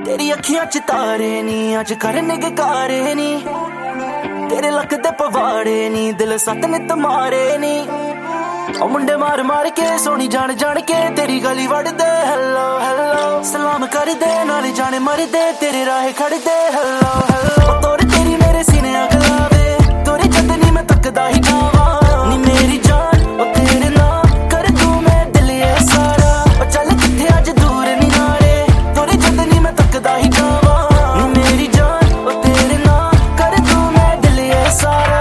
तेरी अखियां च तारे नी अज करने के कारे नी तेरे लक दे पवाड़े नी दिल सत नित मारे नी ओ मुंडे मार मार के सोनी जान जान के तेरी गली वड़ दे हेलो हेलो सलाम कर दे नाले जाने मर दे तेरे राह खड़ दे हेलो हेलो तोरे तेरी मेरे सीने अगलावे तोरे जद नी मैं तकदा ही जावा नी मेरी जान ओ तेरे ना कर दूं मैं दिल ये सारा ओ चल किथे अज दूर नी नाले तोरे जद नी मैं तकदा ही जावा नी मेरी जान ओ तेरे ना कर दूं मैं दिल ये सारा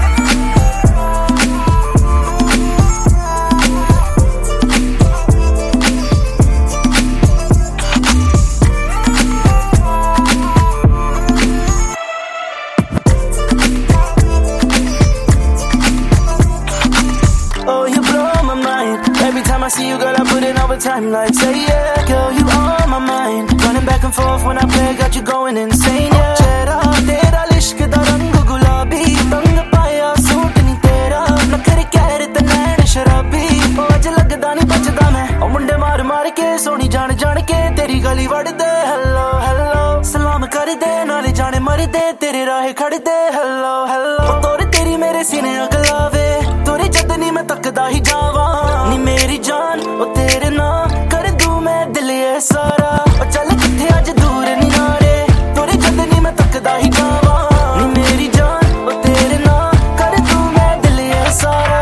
I see you, girl, I put in overtime like say yeah. Girl, you on my mind. Running back and forth when I play, got you going insane, yeah. Chehra tera ishq da rang gulabi tang paya suit nahi tera nakhre kehre te nain sharabi oh aj lagda nahi bachda main oh munde maar maar ke soni jaan jaan ke teri gali wad de hello hello salam kar de naale jaane mar de tere raah khad de hello hello tore teri mere sine aglawe tore jad nahi main takda hi jawa नी मेरी जान ओ तेरे ना कर दूं मैं दिल ये सारा ओ चल किथे अज दूर नी नारे तोरे जद नी मैं तकदा ही जावा नी मेरी जान ओ तेरे ना कर दूं मैं दिल ये सारा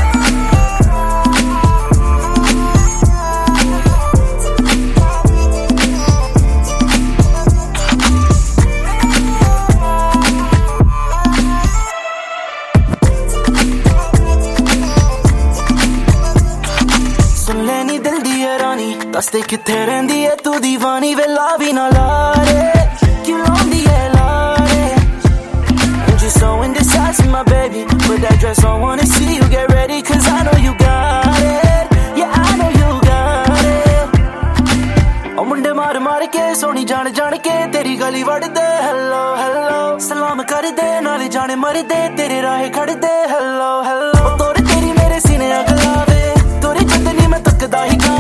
दसते किथे रहिंदी है तू दीवानी वे ला भी ना लारे क्यों लाउंदी है लारे And you're so indecisive my baby Put that dress on wanna see you get ready Cause I know you got it Yeah I know you got it ओ मुंडे मार मार के सोनी जान जान के तेरी गली वड़ दे हेलो हेलो सलाम कर दे नाले जाने मर दे तेरे राह खड़ दे हेलो हेलो तोरे तेरी मेरे सीने अगलावे तोरे जद नी मैं तकदा ही